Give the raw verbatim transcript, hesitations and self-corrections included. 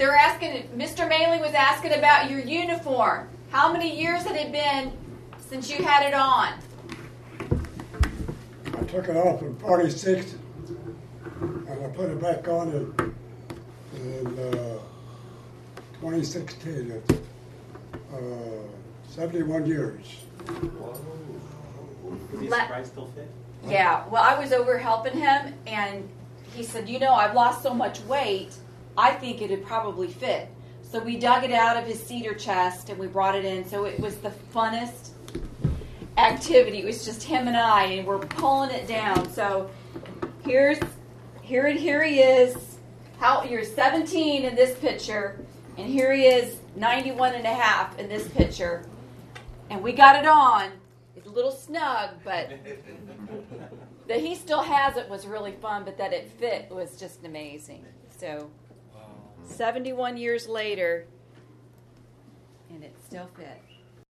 they're asking, Mister Maley was asking about your uniform. How many years had it been since you had it on? I took it off in forty-six, and I put it back on in, in uh, twenty sixteen. It's, uh, seventy-one years. Whoa. Is he Let- surprised still fit? Yeah, well, I was over helping him, and he said, you know, I've lost so much weight, I think it'd probably fit. So we dug it out of his cedar chest, and we brought it in. So it was the funnest activity. It was just him and I, and we're pulling it down. So here's, here, here he is. How, you're seventeen in this picture, and here he is, ninety-one and a half in this picture. And we got it on. It's a little snug, but that he still has it was really fun, but that it fit was just amazing. So seventy-one years later, and it still fit.